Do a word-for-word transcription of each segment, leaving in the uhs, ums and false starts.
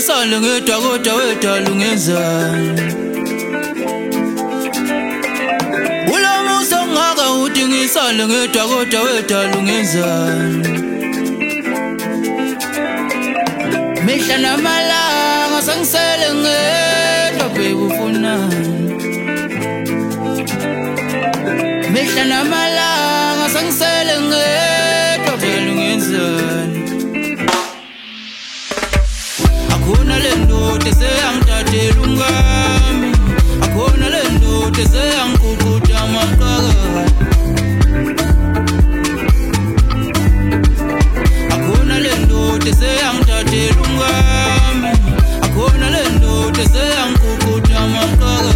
ngisale ngedwa kodwa wedala ungenzani Ulamusa ngaka uthi ngisale ngedwa kodwa wedala ungenzani Mihla namalanga sangisele ngedwa baby ufunani Mihla namalanga sangisele ngedwa vele ungenzani Akhona le ndoda eseyangithathela ungami Akhona le ndoda eseyangiguquda amaqaka Akhona le ndoda eseyangithathela ungami Akhona le ndoda eseyangiguquda amaqaka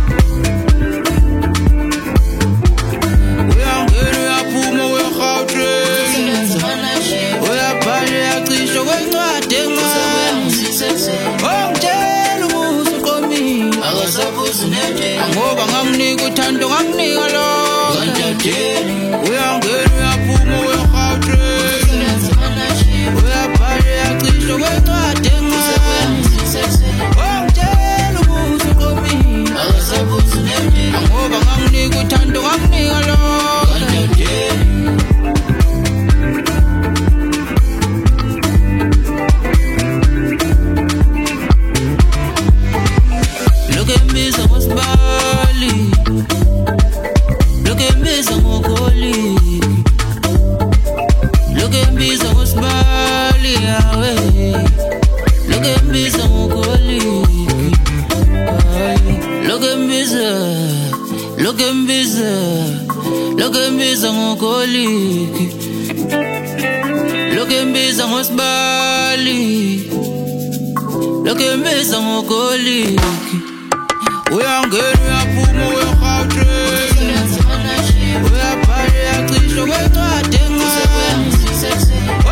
Uyangena uyaphuma uyaGautrain Uyabhala uyacisha kwencwadi encane Ongitshela umusa uqomile Akasabuzi nendlela Ngoba nganginika uthando nganginika lo Uyangena uyaphuma uyaGautrain Uyabhala uyacisha kwencwadi encane Ongitshela umusa uqomile Akasabuzi nendlela Ngoba nganginika uthando nganginika lo Lokembiza ngokoliki Lokembiza ngosibali Lokembiza ngokoliki Uyangena uyaphuma uyaGautrain Uyabhala uyacisha kwencwadi encane